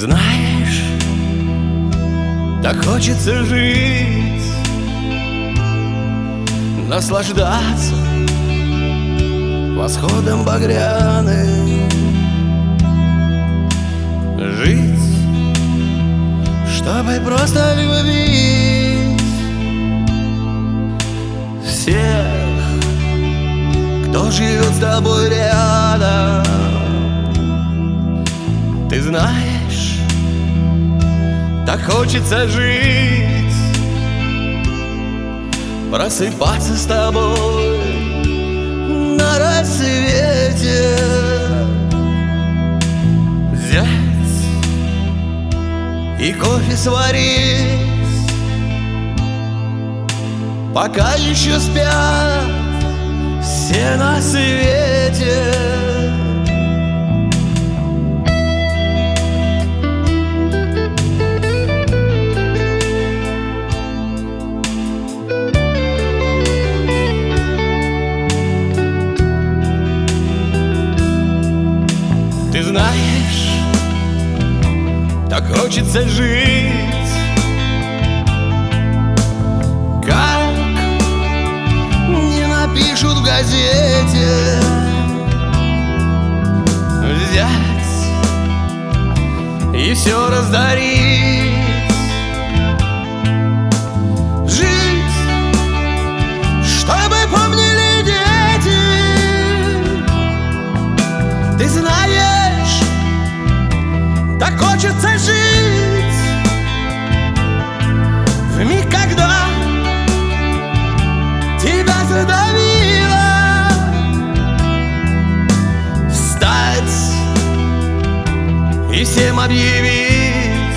знаешь, так хочется жить, наслаждаться восходом багряным, жить, чтобы просто любить всех, кто живет с тобой рядом. Ты знаешь, так хочется жить, просыпаться с тобой на рассвете, взять и кофе сварить, пока еще спят все на свете. Ты знаешь, так хочется жить, как не напишут в газете, взять и все раздарить, жить, чтобы помнили дети. Ты знаешь, так хочется жить в миг, когда тебя задавило, встать и всем объявить: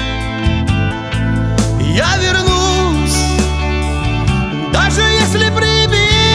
я вернусь, даже если прибило.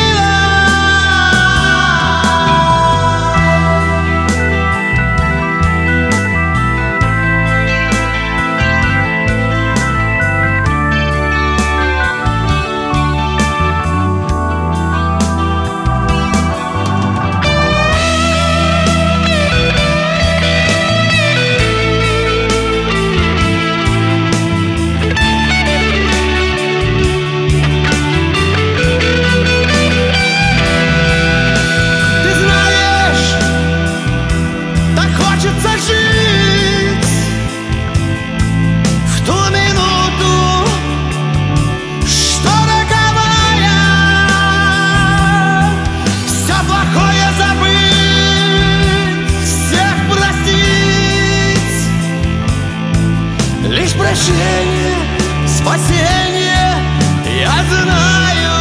Лишь прощение, спасение, я знаю.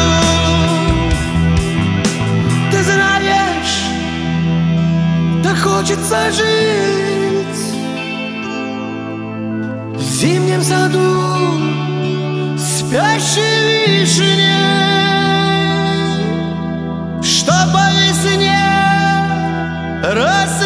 Ты знаешь, так хочется жить в зимнем саду спящей вишни, что по весне рос